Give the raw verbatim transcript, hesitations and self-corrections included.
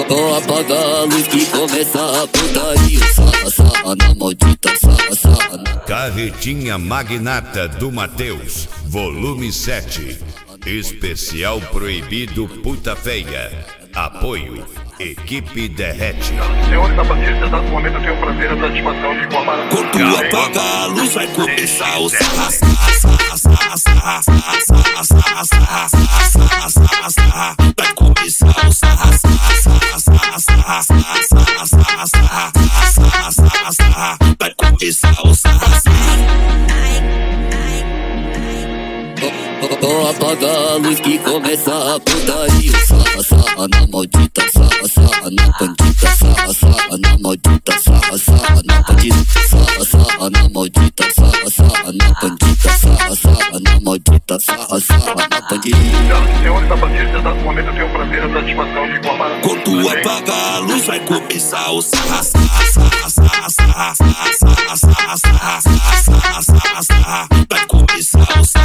Vou apagar a luz que começa a putaria. Sarra, sarra na maldita, sarra, sarra. Carretinha Magnata do Mateus, volume sete. Especial proibido puta feia. Apoio Equipe Derrete. Senhores, a partir desse exato momento eu tenho o prazer e a satisfação de informar. Quando tu apaga a luz vai começar o sarra, sarra, sarra, sarra, sarra, sarra, sarra, sarra, sarra, sarra, sarra. Vai começar o sarra, sarra, sarra, sarra, sarra, sarra, sarra, sarra, sarra, sarra, sarra. Vai começar o sarra, sarra. Vou apagar a luz que começa a putaria. Sarra, sarra na maldita, sarra, sarra na bandida. Sarra, sarra na maldita, sarra, sarra na bandida. Sarra, sarra na maldita, sarra, sarra na bandida. Sarra, sarra na maldita, sarra, sarra na bandida. Senhores, a partir desse exato momento eu tenho o prazer e a satisfação de informar. Quando tu apaga a luz vai começar o sarra, sarra, sarra, sarra, sarra, sarra, sarra, sarra, sarra, sarra, sarra, sarra. Vai começar o sarra.